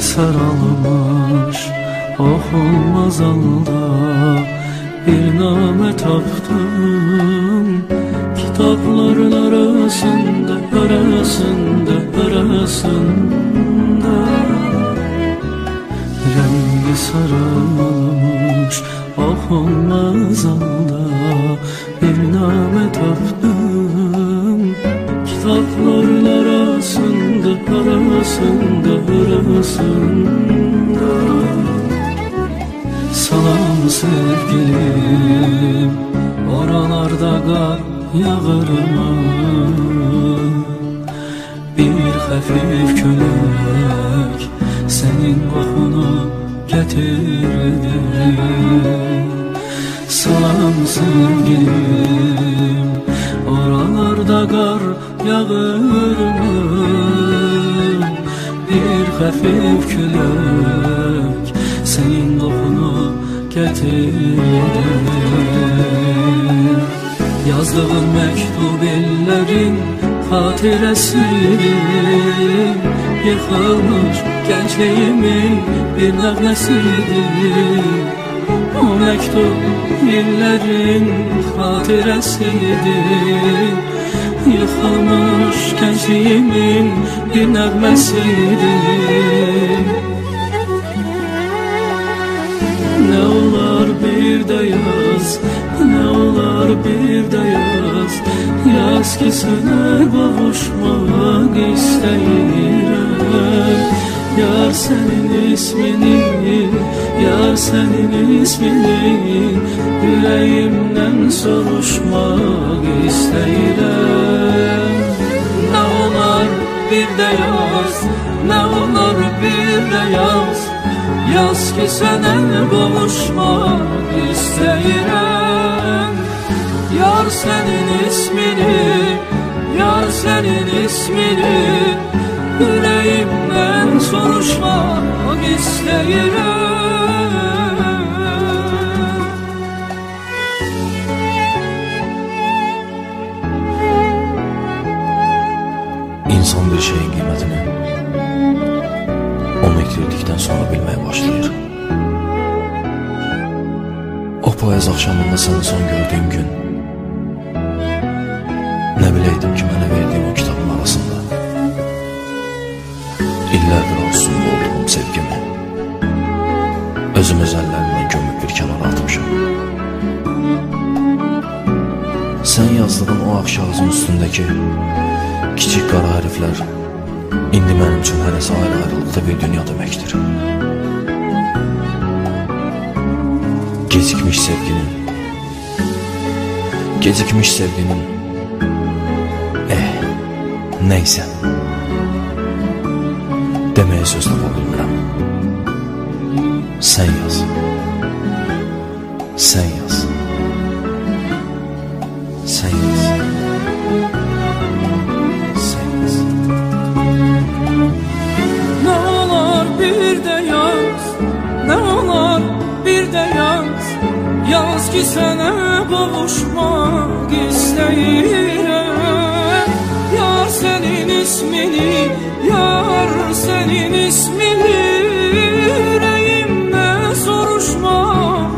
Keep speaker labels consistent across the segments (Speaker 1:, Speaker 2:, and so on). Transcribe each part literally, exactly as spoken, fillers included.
Speaker 1: sarılmış okunmaz halda bir name taptım. Kitapların arasında, arasında, arasında rengi sarılmış okunmaz halda bir name taptım. Kitapların arasında, arasında, arasında salam sevgilim, oralarda kar yağır mı? Bir hafif külək senin kokunu getirdi. Salam sevgilim, oralarda kar yağır mı? Bir hafif külək senin kokunu getirdi. Yazdığın mektub ellerin hatiresidir. Yıkılmış gençliğimin bir nəğməsidir. O mektup illerin hatiresidir. Yıkılmış gençliğimin bir nəğməsidir. Ne olar bir de yaz, ne olar bir de yaz. Yaz ki sana kavuşmak istəyirəm. Yar senin ismini, yar senin ismini yüreğimden soruşmak istəyirəm. Ne olar bir de yaz, ne olar bir de yaz. Yaz ki sana kavuşmak istəyirəm. Yar senin ismini, yar senin ismini yüreğimden soruşmak istəyirəm.
Speaker 2: İnsan bir şeyin kıymetini onu itirdikten sonra bilmeye başlayır. O payız akşamında seni son gördüğüm gün ne bileydim ki bana verdiğim o kitabın arasında illərdir arzusunda olduğum sevgimi özüm öz əllərimdən gömüb bir kenara atmışım. Sen yazdığın o akşağızın üstündeki kiçik qara hərflər indi mənim üçün hərəsi ayrı-ayrılıqda bir dünya deməkdir. Gecikmiş sevginin, gecikmiş sevginin, eh, neyse, demeye söz tapa bilmirəm. Sen yaz, sen yaz, sen yaz, sen yaz.
Speaker 1: Ne olar bir de yaz, ne olar bir de yaz. Yaz ki sana kavuşmak istəyirəm. Yar senin ismini, yar senin ismini yüreğimde soruşmak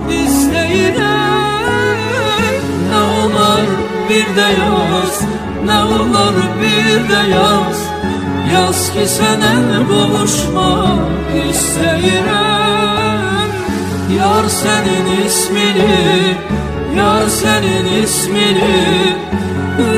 Speaker 1: istəyirəm. Ne olar bir de yaz, ne olar bir de yaz. Yaz ki sana kavuşmak istəyirəm. Yar senin ismini, yar senin ismini